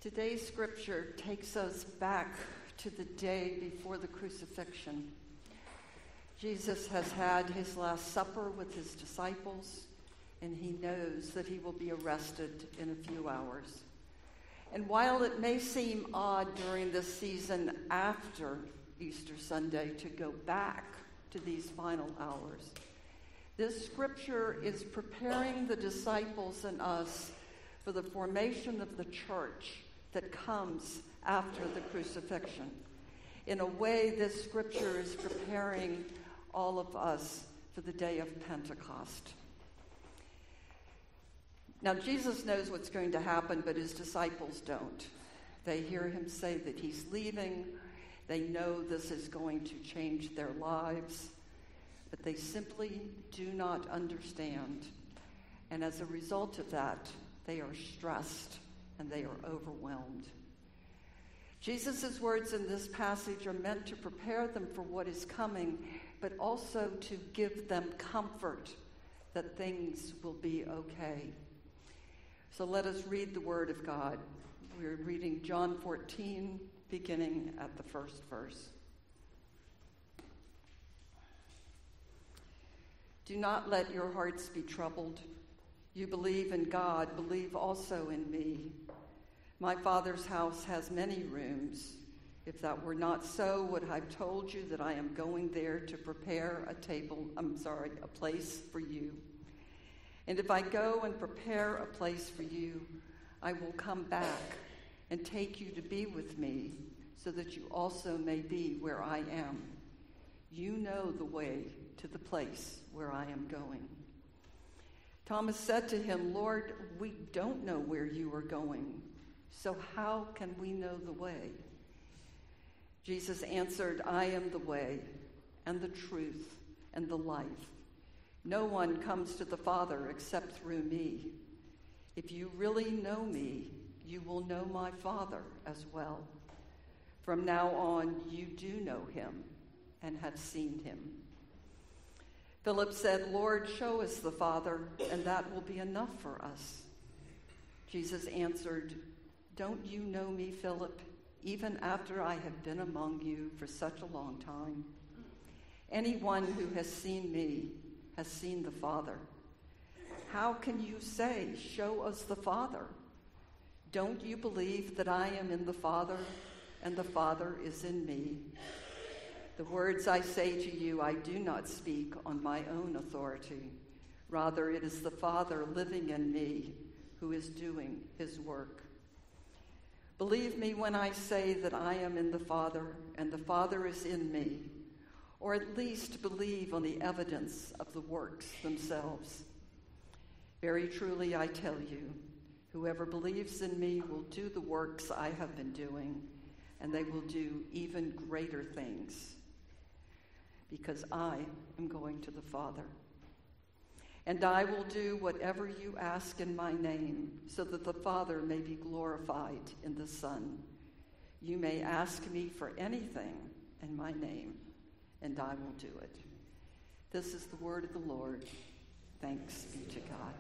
Today's scripture takes us back to the day before the crucifixion. Jesus has had his Last Supper with his disciples, and he knows that he will be arrested in a few hours. And while it may seem odd during this season after Easter Sunday to go back to these final hours, this scripture is preparing the disciples and us for the formation of the church that comes after the crucifixion. In a way, this scripture is preparing all of us for the day of Pentecost. Now, Jesus knows what's going to happen, but his disciples don't. They hear him say that he's leaving. They know this is going to change their lives, but they simply do not understand. And as a result of that, they are stressed and they are overwhelmed. Jesus' words in this passage are meant to prepare them for what is coming, but also to give them comfort that things will be okay. So let us read the Word of God. We're reading John 14, beginning at the first verse. Do not let your hearts be troubled. You believe in God, believe also in me. My Father's house has many rooms. If that were not so, would I have told you that I am going there to prepare a place for you. And if I go and prepare a place for you, I will come back and take you to be with me, so that you also may be where I am. You know the way to the place where I am going. Thomas said to him, Lord, we don't know where you are going, so how can we know the way? Jesus answered, I am the way and the truth and the life. No one comes to the Father except through me. If you really know me, you will know my Father as well. From now on, you do know him and have seen him. Philip said, Lord, show us the Father, and that will be enough for us. Jesus answered, don't you know me, Philip, even after I have been among you for such a long time? Anyone who has seen me has seen the Father. How can you say, show us the Father? Don't you believe that I am in the Father, and the Father is in me? The words I say to you, I do not speak on my own authority. Rather, it is the Father living in me who is doing his work. Believe me when I say that I am in the Father, and the Father is in me, or at least believe on the evidence of the works themselves. Very truly, I tell you, whoever believes in me will do the works I have been doing, and they will do even greater things, because I am going to the Father. And I will do whatever you ask in my name, so that the Father may be glorified in the Son. You may ask me for anything in my name, and I will do it. This is the word of the Lord. Thanks be to God.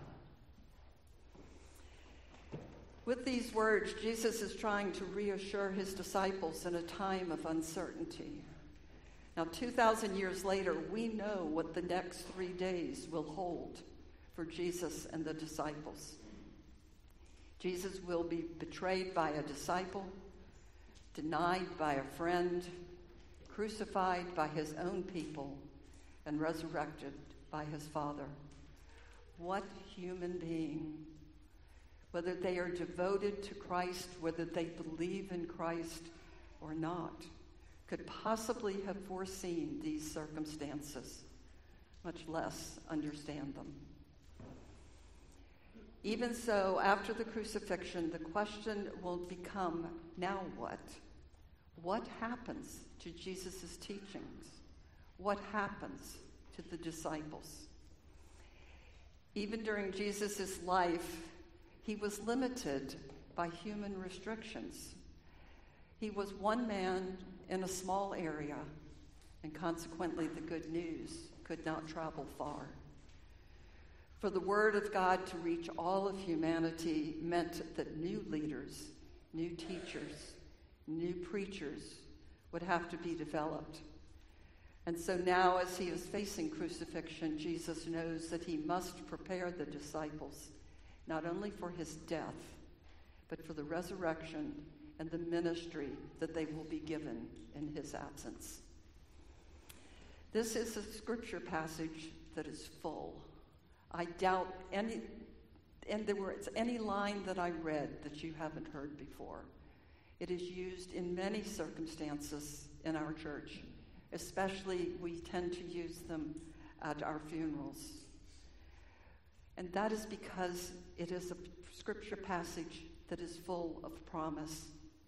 With these words, Jesus is trying to reassure his disciples in a time of uncertainty. Now, 2,000 years later, we know what the next 3 days will hold for Jesus and the disciples. Jesus will be betrayed by a disciple, denied by a friend, crucified by his own people, and resurrected by his Father. What human being, whether they are devoted to Christ, whether they believe in Christ or not, could possibly have foreseen these circumstances, much less understand them. Even so, after the crucifixion, the question will become, now what? What happens to Jesus' teachings? What happens to the disciples? Even during Jesus' life, he was limited by human restrictions. He was one man in a small area, and consequently the good news could not travel far. For the word of God to reach all of humanity meant that new leaders new teachers, new preachers would have to be developed. And so now, as he is facing crucifixion, Jesus knows that he must prepare the disciples, not only for his death, but for the resurrection and the ministry that they will be given in his absence. This is a scripture passage that is full. I doubt any line that I read that you haven't heard before. It is used in many circumstances in our church. Especially, we tend to use them at our funerals. And that is because it is a scripture passage that is full of promise.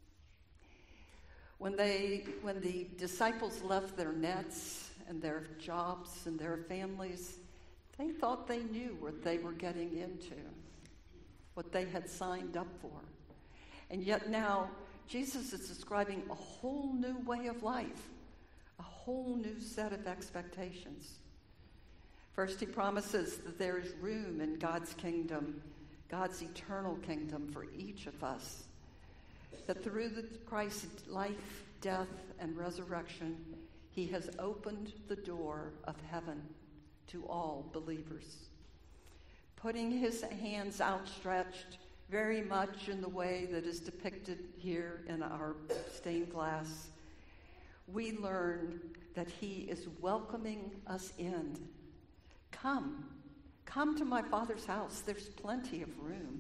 When the disciples left their nets and their jobs and their families, they thought they knew what they were getting into, what they had signed up for. And yet now, Jesus is describing a whole new way of life, a whole new set of expectations. First, he promises that there is room in God's kingdom, God's eternal kingdom for each of us. That through Christ's life, death, and resurrection, he has opened the door of heaven to all believers. Putting his hands outstretched very much in the way that is depicted here in our stained glass, we learn that he is welcoming us in. Come to my Father's house. There's plenty of room.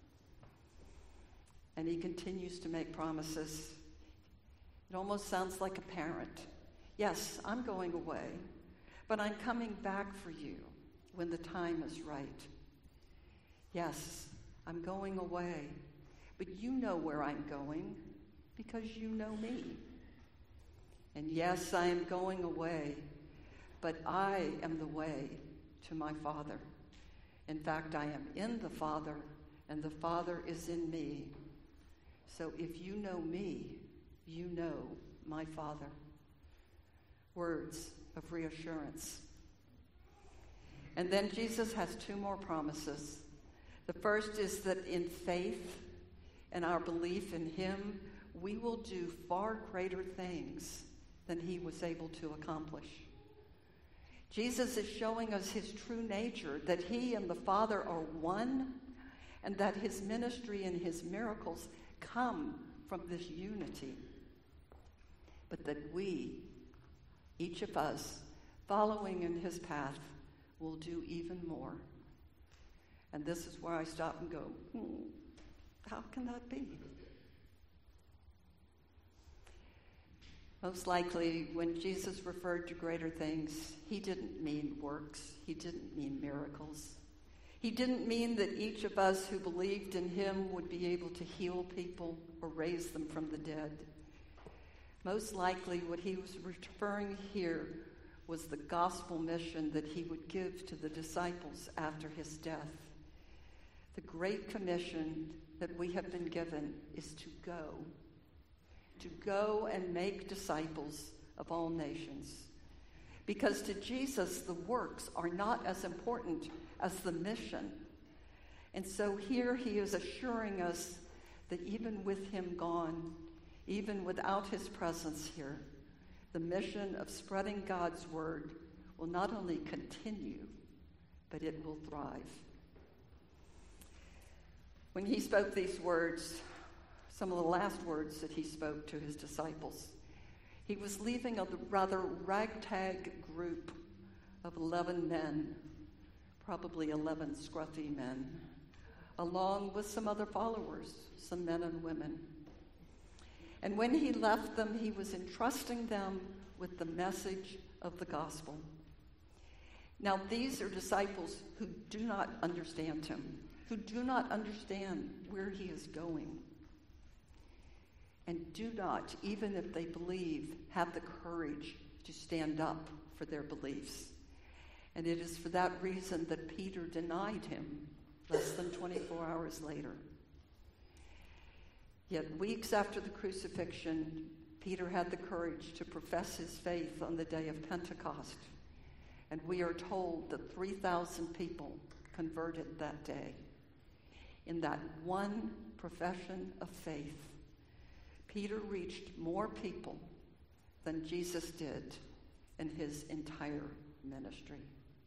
And he continues to make promises. It almost sounds like a parent. Yes, I'm going away, but I'm coming back for you when the time is right. Yes, I'm going away, but you know where I'm going because you know me. And yes, I am going away, but I am the way to my Father. In fact, I am in the Father, and the Father is in me. So if you know me, you know my Father. Words of reassurance. And then Jesus has two more promises. The first is that in faith and our belief in him, we will do far greater things than he was able to accomplish. Jesus is showing us his true nature, that he and the Father are one, and that his ministry and his miracles come from this unity. But that we, each of us, following in his path, will do even more. And this is where I stop and go, how can that be? Most likely, when Jesus referred to greater things, he didn't mean works. He didn't mean miracles. He didn't mean that each of us who believed in him would be able to heal people or raise them from the dead. Most likely, what he was referring here was the gospel mission that he would give to the disciples after his death. The great commission that we have been given is to go and make disciples of all nations. Because to Jesus, the works are not as important as the mission. And so here he is assuring us that even with him gone, even without his presence here, the mission of spreading God's word will not only continue, but it will thrive. When he spoke these words, some of the last words that he spoke to his disciples, he was leaving a rather ragtag group of 11 men, probably 11 scruffy men, along with some other followers, some men and women. And when he left them, he was entrusting them with the message of the gospel. Now, these are disciples who do not understand him, who do not understand where he is going, and do not, even if they believe, have the courage to stand up for their beliefs. And it is for that reason that Peter denied him less than 24 hours later. Yet weeks after the crucifixion, Peter had the courage to profess his faith on the day of Pentecost. And we are told that 3,000 people converted that day. In that one profession of faith, Peter reached more people than Jesus did in his entire ministry.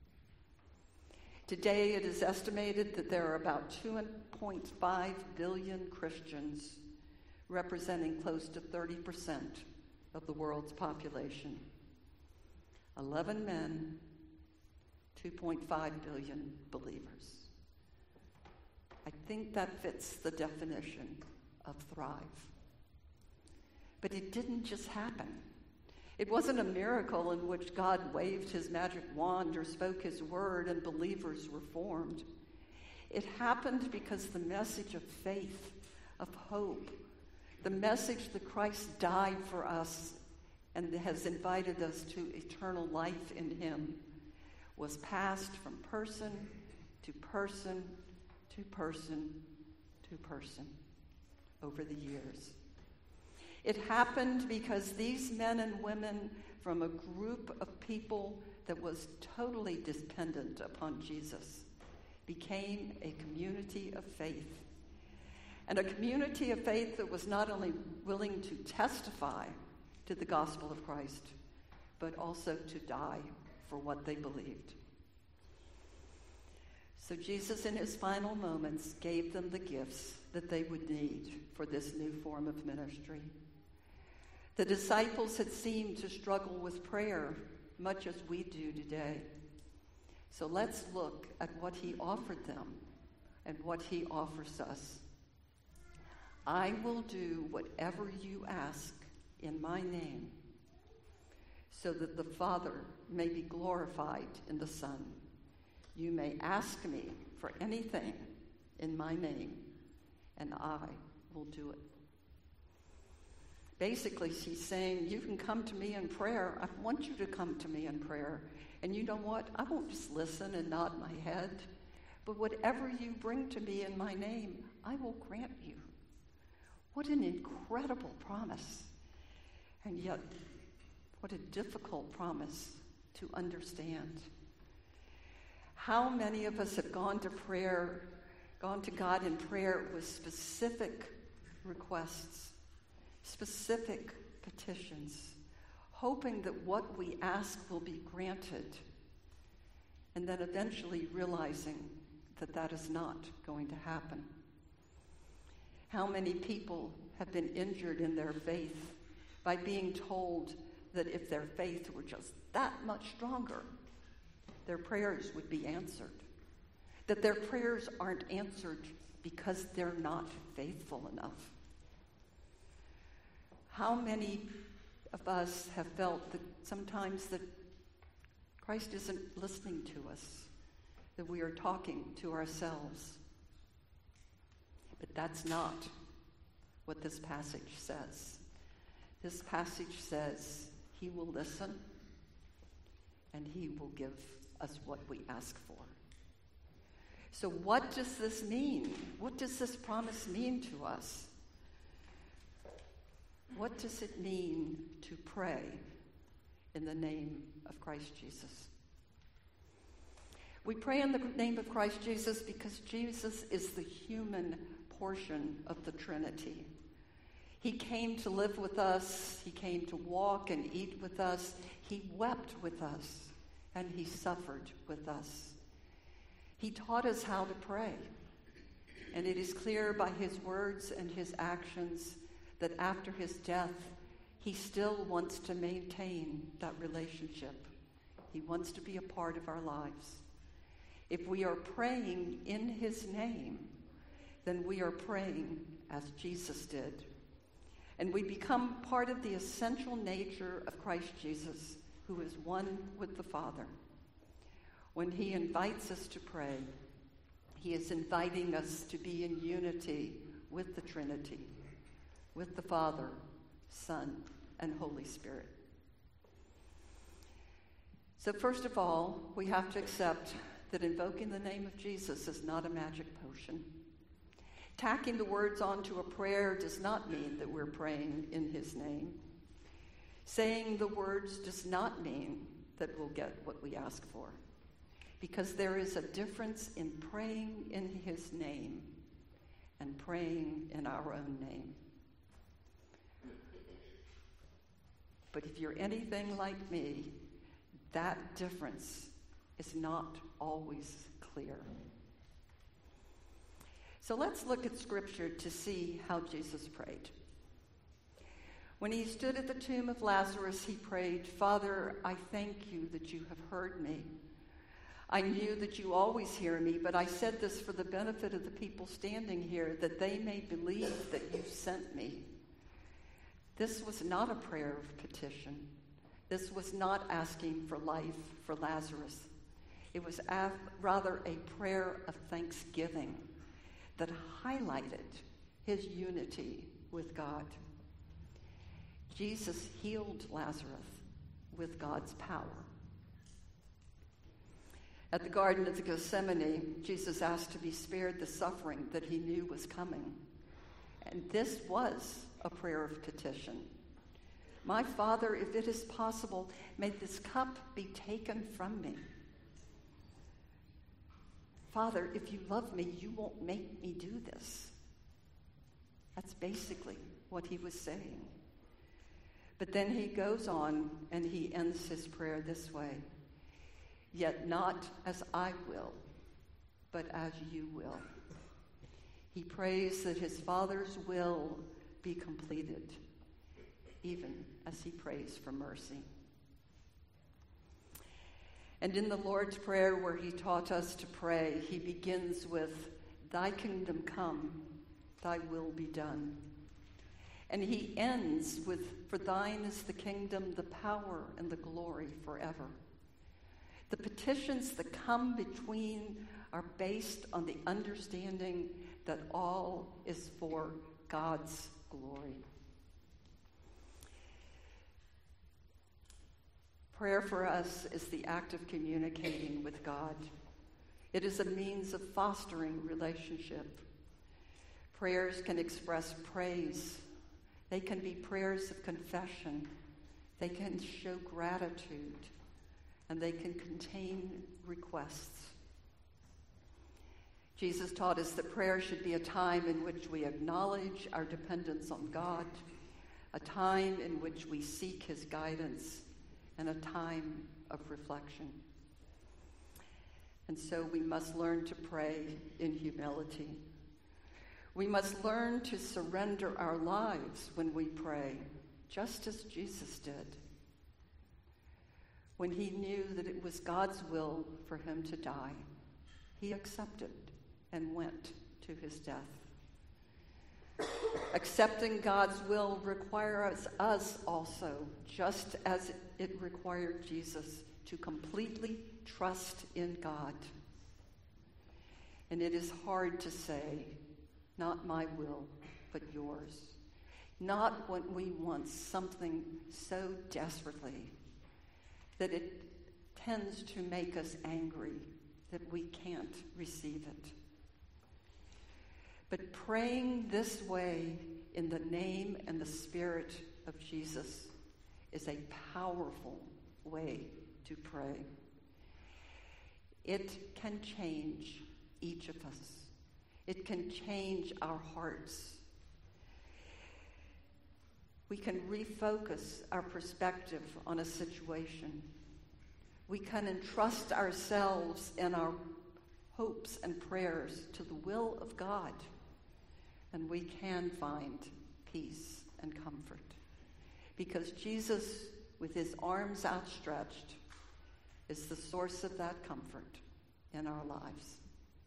Today, it is estimated that there are about 2.5 billion Christians, representing close to 30% of the world's population. 11 men, 2.5 billion believers. I think that fits the definition of thrive. But it didn't just happen. It wasn't a miracle in which God waved his magic wand or spoke his word and believers were formed. It happened because the message of faith, of hope, the message that Christ died for us and has invited us to eternal life in him, was passed from person to person to person to person over the years. It happened because these men and women from a group of people that was totally dependent upon Jesus became a community of faith. And a community of faith that was not only willing to testify to the gospel of Christ, but also to die for what they believed. So Jesus, in his final moments, gave them the gifts that they would need for this new form of ministry. The disciples had seemed to struggle with prayer, much as we do today. So let's look at what he offered them and what he offers us. I will do whatever you ask in my name, so that the Father may be glorified in the Son. You may ask me for anything in my name, and I will do it. Basically, she's saying, you can come to me in prayer. I want you to come to me in prayer. And you know what? I won't just listen and nod my head, but whatever you bring to me in my name, I will grant you. What an incredible promise. And yet, what a difficult promise to understand. How many of us have gone to God in prayer with specific requests, specific petitions, hoping that what we ask will be granted, and then eventually realizing that that is not going to happen? How many people have been injured in their faith by being told that if their faith were just that much stronger, their prayers would be answered? That their prayers aren't answered because they're not faithful enough? How many of us have felt that sometimes that Christ isn't listening to us, that we are talking to ourselves? But that's not what this passage says. This passage says he will listen and he will give us what we ask for. So what does this mean? What does this promise mean to us? What does it mean to pray in the name of Christ Jesus? We pray in the name of Christ Jesus because Jesus is the human portion of the Trinity. He came to live with us. He came to walk and eat with us. He wept with us, and he suffered with us. He taught us how to pray, and it is clear by his words and his actions that after his death, he still wants to maintain that relationship. He wants to be a part of our lives. If we are praying in his name, then we are praying as Jesus did. And we become part of the essential nature of Christ Jesus, who is one with the Father. When he invites us to pray, he is inviting us to be in unity with the Trinity, with the Father, Son, and Holy Spirit. So first of all, we have to accept that invoking the name of Jesus is not a magic potion. Tacking the words onto a prayer does not mean that we're praying in his name. Saying the words does not mean that we'll get what we ask for, because there is a difference in praying in his name and praying in our own name. But if you're anything like me, that difference is not always clear. So let's look at Scripture to see how Jesus prayed. When he stood at the tomb of Lazarus, he prayed, "Father, I thank you that you have heard me. I knew that you always hear me, but I said this for the benefit of the people standing here, that they may believe that you sent me." This was not a prayer of petition. This was not asking for life for Lazarus. It was rather a prayer of thanksgiving that highlighted his unity with God. Jesus healed Lazarus with God's power. At the Garden of Gethsemane, Jesus asked to be spared the suffering that he knew was coming. And this was a prayer of petition. "My Father, if it is possible, may this cup be taken from me. Father, if you love me, you won't make me do this." That's basically what he was saying. But then he goes on and he ends his prayer this way: "Yet not as I will, but as you will." He prays that his Father's will be completed, even as he prays for mercy. And in the Lord's Prayer, where he taught us to pray, he begins with, "Thy kingdom come, thy will be done." And he ends with, "For thine is the kingdom, the power, and the glory forever." The petitions that come between are based on the understanding that all is for God's glory. Prayer for us is the act of communicating with God. It is a means of fostering relationship. Prayers can express praise. They can be prayers of confession. They can show gratitude. And they can contain requests. Jesus taught us that prayer should be a time in which we acknowledge our dependence on God, a time in which we seek his guidance, and a time of reflection. And so we must learn to pray in humility. We must learn to surrender our lives when we pray, just as Jesus did. When he knew that it was God's will for him to die, he accepted and went to his death. Accepting God's will requires us also, just as it required Jesus, to completely trust in God. And it is hard to say, "Not my will, but yours." Not when we want something so desperately that it tends to make us angry that we can't receive it. But praying this way in the name and the Spirit of Jesus is a powerful way to pray. It can change each of us. It can change our hearts. We can refocus our perspective on a situation. We can entrust ourselves and our hopes and prayers to the will of God, and we can find peace and comfort. Because Jesus, with his arms outstretched, is the source of that comfort in our lives.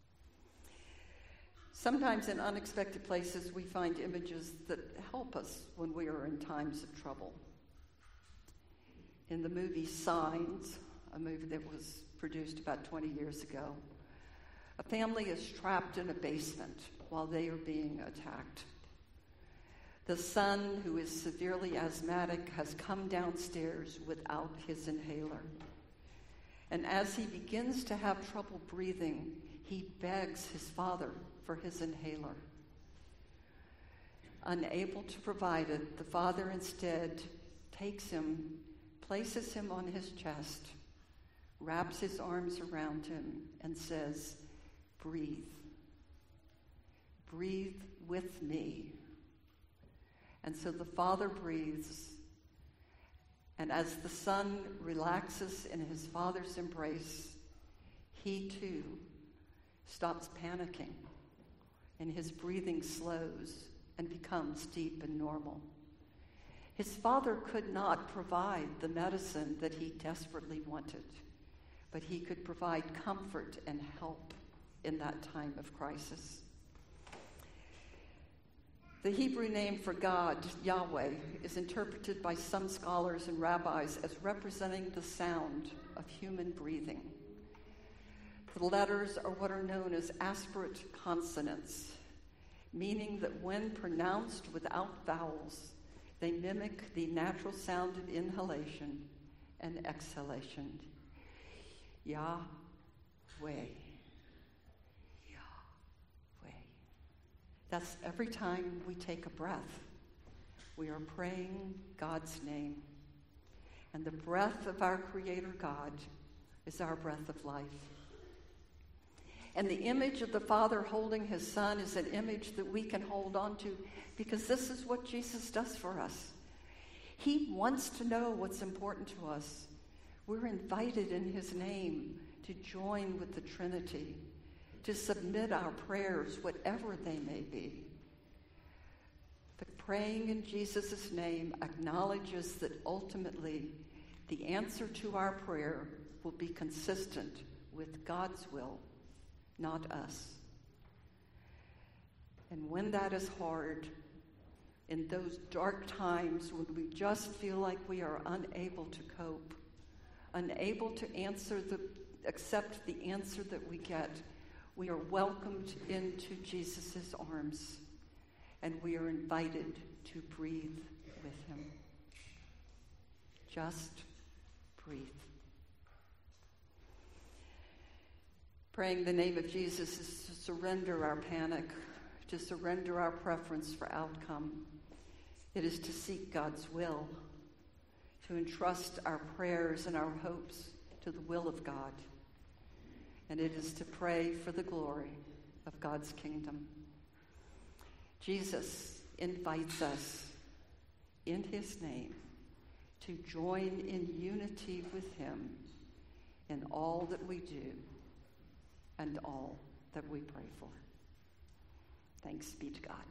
Sometimes in unexpected places, we find images that help us when we are in times of trouble. In the movie Signs, a movie that was produced about 20 years ago, a family is trapped in a basement while they are being attacked. The son, who is severely asthmatic, has come downstairs without his inhaler. And as he begins to have trouble breathing, he begs his father for his inhaler. Unable to provide it, the father instead takes him, places him on his chest, wraps his arms around him, and says, "Breathe. Breathe with me." And so the father breathes, And as the son relaxes in his father's embrace, he too stops panicking, and his breathing slows and becomes deep and normal. His father could not provide the medicine that he desperately wanted, but he could provide comfort and help in that time of crisis. The Hebrew name for God, Yahweh, is interpreted by some scholars and rabbis as representing the sound of human breathing. The letters are what are known as aspirate consonants, meaning that when pronounced without vowels, they mimic the natural sound of inhalation and exhalation. Yahweh. Yahweh. That's every time we take a breath. We are praying God's name. And the breath of our Creator God is our breath of life. And the image of the Father holding his Son is an image that we can hold on to, because this is what Jesus does for us. He wants to know what's important to us. We're invited in his name to join with the Trinity, to submit our prayers, whatever they may be. But praying in Jesus' name acknowledges that ultimately the answer to our prayer will be consistent with God's will, not us. And when that is hard, in those dark times when we just feel like we are unable to cope, unable to accept the answer that we get, we are welcomed into Jesus' arms, and we are invited to breathe with him. Just breathe. Praying the name of Jesus is to surrender our panic, to surrender our preference for outcome. It is to seek God's will, to entrust our prayers and our hopes to the will of God. And it is to pray for the glory of God's kingdom. Jesus invites us in his name to join in unity with him in all that we do and all that we pray for. Thanks be to God.